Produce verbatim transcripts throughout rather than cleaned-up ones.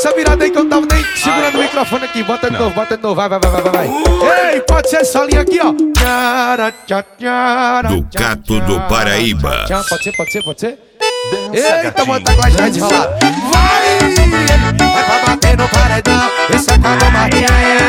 essa virada aí que eu tava nem segurando o microfone aqui. Bota de novo, bota de novo, vai, vai, vai, vai, vai. Ei, pode ser essa linha aqui, ó. Do Cato do Paraíba. Pode ser, pode ser, pode ser. Eita, mano, tá com a gente rolado. Vai! Vai pra bater no paredão. Esse acabou Marquinhos.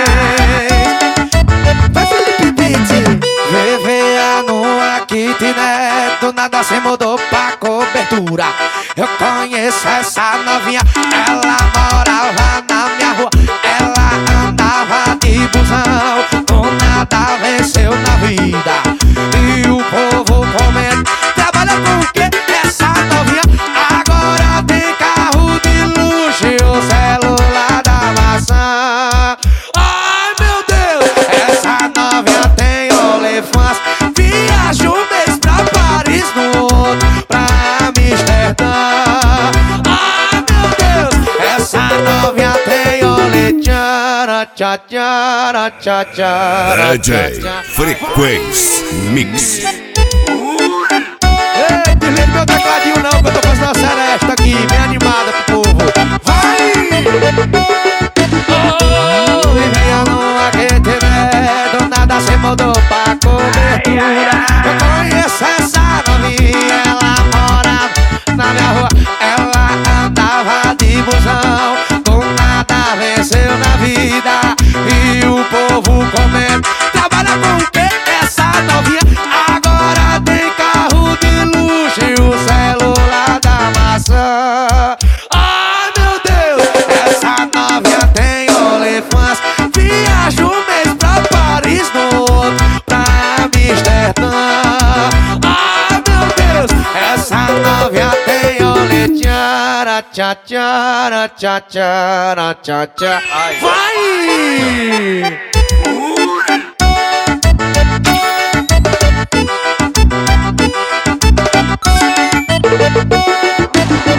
Vai, Felipe Pitti. Viver numa kitnet. Do nada se mudou pra cobertura. Eu conheço essa novinha. Ela morava na minha rua. Ela andava de busão. Com nada venceu na vida. E o povo comenta. Trabalha com o quê? Essa novinha agora tem carro de luxo e o celular da maçã. Ai meu Deus, essa novinha tem OnlyFans. Viaja um mês pra Paris, no outro pra Amsterdã. Ai meu Deus, essa novinha tem OnlyTchara, tchá, tchara, tchá, tchara, D J Frequência Mix. Ei, desliga meu tecladinho não, que eu tô fazendo uma seresta aqui, bem animada pro povo. Vai! Oh, vivia numa kitnet, do nada se mudou pra cobertura. Eu conheço essa novinha, ela morava na minha rua. Ela andava de busão, com nada venceu na vida. E o povo comenta, trabalha com o quê? Essa novinha agora tem carro de luxo e o celular da maçã. Ai meu Deus, essa novinha tem OnlyFans. Viaja um mês pra Paris, no outro pra Amsterdã. Ai meu Deus, essa novinha tem OnlyTchara, tchá, tchara, tchá, tchara, tchá, tchá. Vai!